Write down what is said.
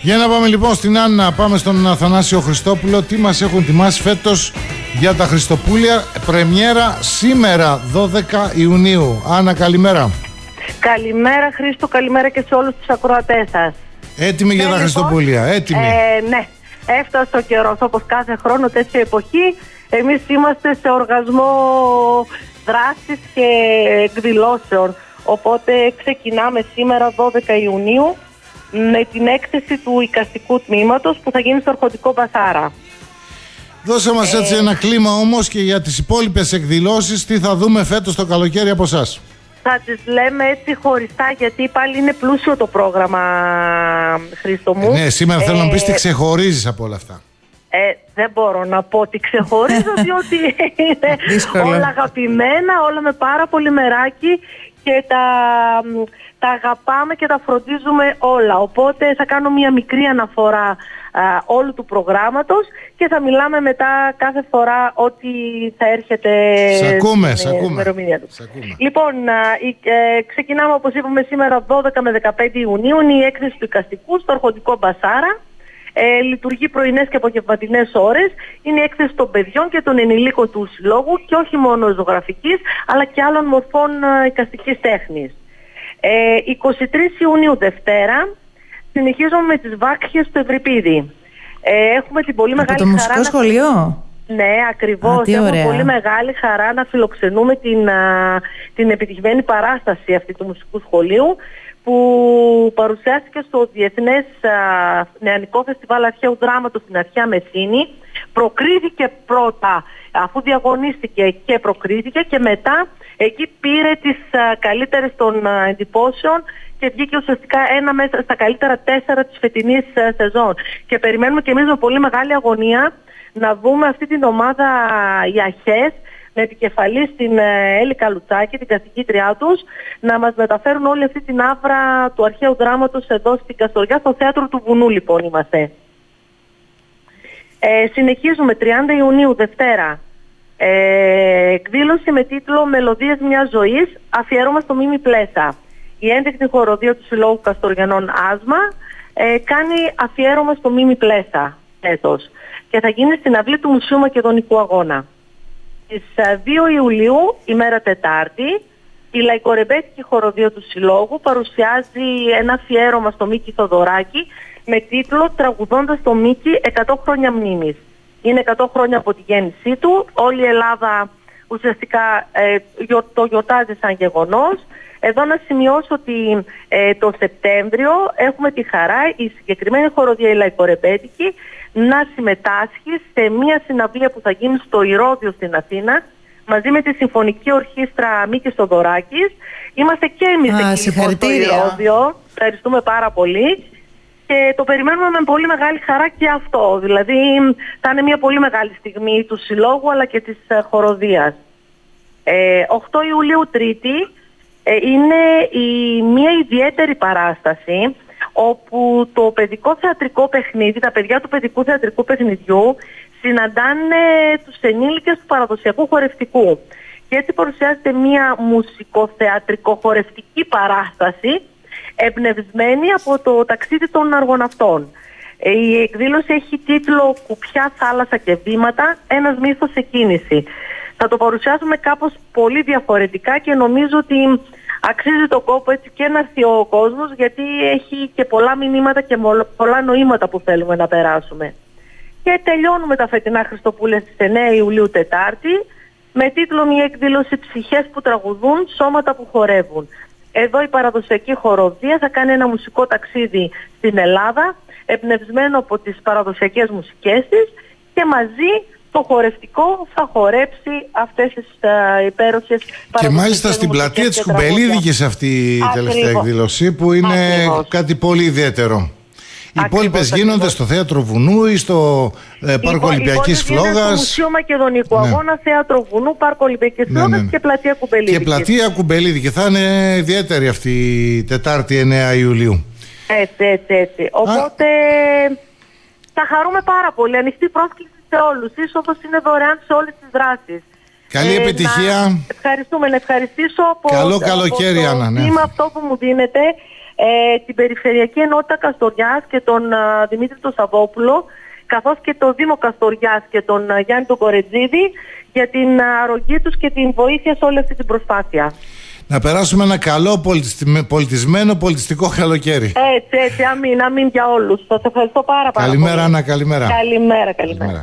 Για να πάμε λοιπόν στην Άννα, πάμε στον Αθανάσιο Χριστόπουλο. Τι μας έχουν ετοιμάσει φέτος για τα Χριστοπούλια? Πρεμιέρα σήμερα 12 Ιουνίου. Άννα, καλημέρα. Καλημέρα Χρήστο, καλημέρα και σε όλους τους ακροατές σας. Έτοιμοι για τα Χριστοπούλια? Έτοιμοι. Ναι, έφτασε ο καιρός, όπως κάθε χρόνο τέτοια εποχή. Εμείς είμαστε σε οργασμό δράσης και εκδηλώσεων. Οπότε ξεκινάμε σήμερα 12 Ιουνίου με την έκθεση του εικαστικού τμήματος που θα γίνει στο Αρχοντικό Μπασάρα. Δώσε μας έτσι ένα κλίμα όμως και για τις υπόλοιπες εκδηλώσεις. Τι θα δούμε φέτος το καλοκαίρι από εσάς? Θα τις λέμε έτσι χωριστά, γιατί πάλι είναι πλούσιο το πρόγραμμα, Χρήστο μου. Ναι, σήμερα θέλω να μου πεις τι ξεχωρίζεις από όλα αυτά. Δεν μπορώ να πω ότι ξεχωρίζω, διότι είναι όλα αγαπημένα, όλα με πάρα πολύ μεράκι και τα αγαπάμε και τα φροντίζουμε όλα. Οπότε θα κάνω μια μικρή αναφορά όλου του προγράμματος και θα μιλάμε μετά κάθε φορά ότι θα έρχεται στην ημερομηνία του. Λοιπόν, ξεκινάμε όπως είπαμε σήμερα 12 με 15 Ιουνίου, είναι η έκθεση του εικαστικού στο Αρχοντικό Μπασάρα. Λειτουργεί πρωινές και απογευματινές ώρες. Είναι η έκθεση των παιδιών και των ενηλίκων του συλλόγου και όχι μόνο ζωγραφικής αλλά και άλλων μορφών εικαστικής τέχνης. 23 Ιουνίου Δευτέρα συνεχίζουμε με τις βάκχες του Ευρυπίδη. Έχουμε την πολύ μεγάλη χαρά. Από το μουσικό σχολείο? Ναι, ακριβώς. Έχουμε πολύ μεγάλη χαρά να φιλοξενούμε την επιτυχημένη παράσταση αυτή του μουσικού σχολείου, που παρουσιάστηκε στο Διεθνές Νεανικό Φεστιβάλ Αρχαίου Δράματος στην Αρχαία Μεσίνη. Προκρίθηκε πρώτα, αφού διαγωνίστηκε και προκρίθηκε, και μετά εκεί πήρε τις καλύτερες των εντυπώσεων και βγήκε ουσιαστικά ένα μέσα στα καλύτερα 4 της φετινής σεζόν. Και περιμένουμε και εμείς με πολύ μεγάλη αγωνία να δούμε αυτή την ομάδα Ιαχές με επικεφαλή στην Έλλη Καλουτσάκη, την καθηγήτριά τους, να μας μεταφέρουν όλη αυτή την άβρα του αρχαίου δράματος εδώ στην Καστοριά, στο Θέατρο του Βουνού λοιπόν είμαστε. Συνεχίζουμε 30 Ιουνίου Δευτέρα. Εκδήλωση με τίτλο «Μελωδίες μιας ζωής», αφιέρωμα στο Μίμη Πλέσα. Η έντεκτη χοροδία του Συλλόγου Καστοριανών Άσμα κάνει αφιέρωμα στο Μίμη Πλέσα έτος και θα γίνει στην αυλή του Μουσείου Μακεδονικού Αγώνα. Στις 2 Ιουλίου, ημέρα Τετάρτη, η λαϊκορεμπέτικη χοροδία του Συλλόγου παρουσιάζει ένα αφιέρωμα στο Μίκη Θοδωράκη με τίτλο «Τραγουδώντας το Μίκη 100 χρόνια μνήμης». Είναι 100 χρόνια από τη γέννησή του, όλη η Ελλάδα ουσιαστικά το γιορτάζει σαν γεγονός. Εδώ να σημειώσω ότι το Σεπτέμβριο έχουμε τη χαρά η συγκεκριμένη χοροδία η λαϊκορεμπέτικη να συμμετάσχει σε μια συναυλία που θα γίνει στο Ηρώδειο στην Αθήνα μαζί με τη Συμφωνική Ορχήστρα Μίκης Θοδωράκης. Είμαστε και εμείς εκεί στο Ηρώδειο. Ευχαριστούμε πάρα πολύ και το περιμένουμε με πολύ μεγάλη χαρά και αυτό. Δηλαδή θα είναι μια πολύ μεγάλη στιγμή του Συλλόγου αλλά και της χοροδίας. 8 Ιουλίου Τρίτη είναι μια ιδιαίτερη παράσταση όπου το παιδικό θεατρικό παιχνίδι, τα παιδιά του παιδικού θεατρικού παιχνιδιού συναντάνε τους ενήλικες του παραδοσιακού χορευτικού. Και έτσι παρουσιάζεται μια μουσικοθεατρικό-χορευτική παράσταση εμπνευσμένη από το ταξίδι των αργοναυτών. Η εκδήλωση έχει τίτλο «Κουπιά, θάλασσα και βήματα, ένας μύθος σε κίνηση». Θα το παρουσιάσουμε κάπως πολύ διαφορετικά και νομίζω ότι αξίζει τον κόπο έτσι και να έρθει ο κόσμος, γιατί έχει και πολλά μηνύματα και πολλά νοήματα που θέλουμε να περάσουμε. Και τελειώνουμε τα φετινά Χριστοπούλια στις 9 Ιουλίου Τετάρτη με τίτλο μια εκδήλωση «Ψυχές που τραγουδούν, σώματα που χορεύουν». Εδώ η παραδοσιακή χοροδία θα κάνει ένα μουσικό ταξίδι στην Ελλάδα εμπνευσμένο από τις παραδοσιακές μουσικές της και μαζί το χορευτικό θα χορέψει αυτές τις υπέροχες παραδοσιακές. Και μάλιστα στην πλατεία της Κουμπελίδικης σε αυτή η τελευταία εκδήλωση που είναι κάτι πολύ ιδιαίτερο. Οι υπόλοιπες γίνονται στο Θέατρο Βουνού ή στο Πάρκο Ολυμπιακής Φλόγας. Στο Μουσείο Μακεδονικού Αγώνα, Θέατρο Βουνού, Πάρκο Ολυμπιακής Φλόγας και Πλατεία Κουμπελίδικης. Και Πλατεία Κουμπελίδικη. Θα είναι ιδιαίτερη αυτή η Τετάρτη 9 Ιουλίου. Έτσι. Οπότε θα χαρούμε πάρα πολύ. Ανοιχτή πρόσκληση σε όλους. Η είσοδος είναι δωρεάν σε όλες τις δράσεις. Καλή επιτυχία. Ευχαριστούμε. Να ευχαριστήσω από καλό καλοκαίρι, Άννα. Το βήμα αυτό που μου δίνετε την Περιφερειακή Ενότητα Καστοριάς και τον Δημήτρη τον Σαββόπουλο, καθώς και το Δήμο Καστοριάς και τον Γιάννη τον Κορετζίδη, για την αρρωγή τους και την βοήθεια σε όλη αυτή την προσπάθεια. Να περάσουμε ένα καλό πολιτισμένο πολιτιστικό καλοκαίρι. Έτσι, αμήν για όλους. Σας ευχαριστώ πάρα πολύ. Καλημέρα, Άννα, καλημέρα. Καλημέρα.